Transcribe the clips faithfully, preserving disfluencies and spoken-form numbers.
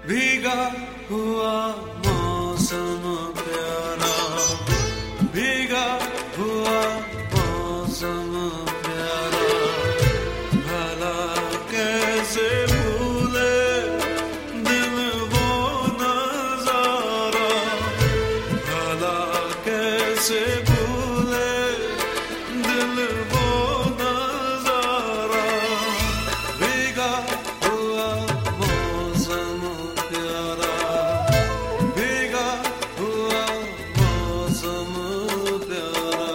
भीगा हुआ मौसम प्यारा, भीगा हुआ मौसम प्यारा, भला कैसे भूले दिल वो नजारा, भला कैसे भूले दिल वो नजारा, भीगा हुआ मौसम प्यारा, भीगा हुआ मौसम प्यारा।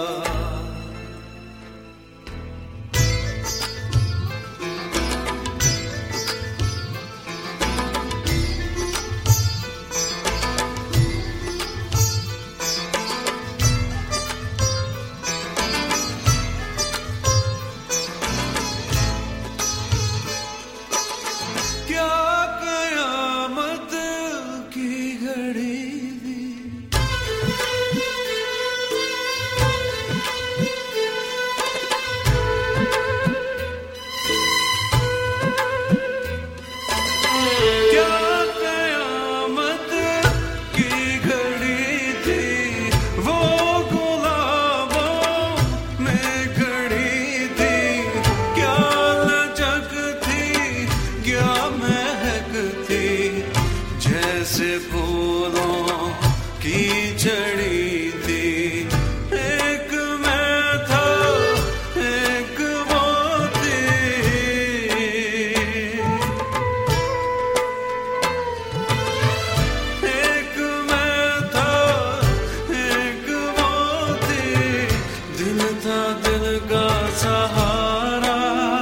क्या कयामत की घड़ी थी, क्या कयामत की घड़ी थी, वो गुलाबों में खड़ी थी, क्या लचक थी, क्या महक थी, जैसे फूलों की चढ़ी थी। एक मैं था, एक वो थी, एक मैं था, एक वो थी, दिल था दिल का सहारा,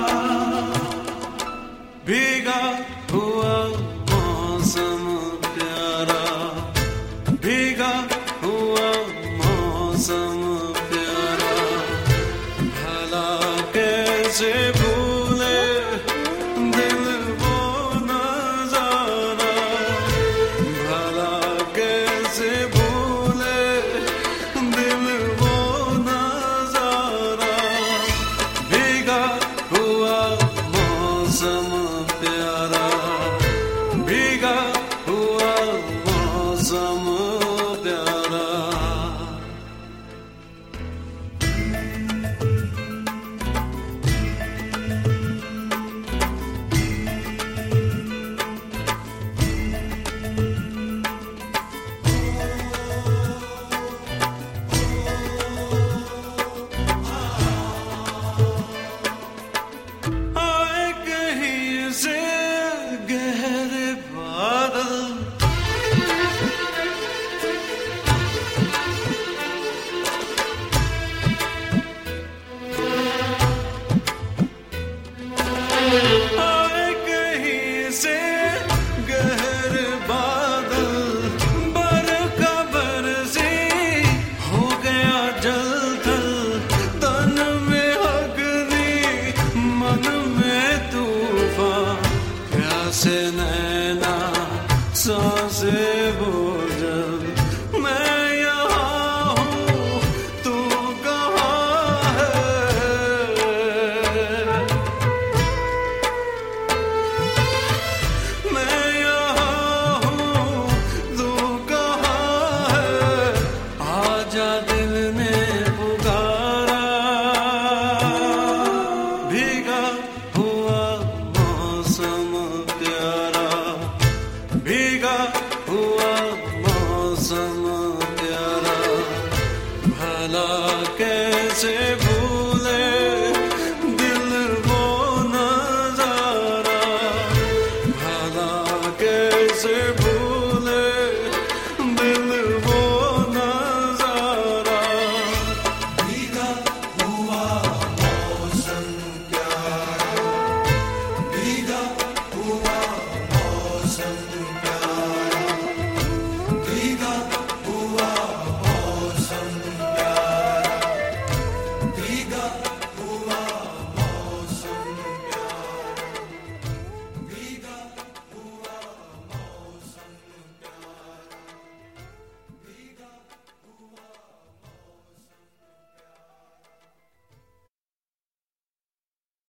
भीगा हुआ मौसम प्यारा, भीगा हुआ मौसम प्यारा, भला कैसे भूले दिल वो नजारा, भला कैसे भूले दिल वो नजारा, भीगा हुआ मौसम प्यारा, भीगा हुआ मौसम प्यारा। आए कहीं से गहरे बादल, आए कहीं से गहरे बादल, बरखा बरसी हो गया जल थल, तन में अग्नि मन में तूफान, प्यासे नैना सांसें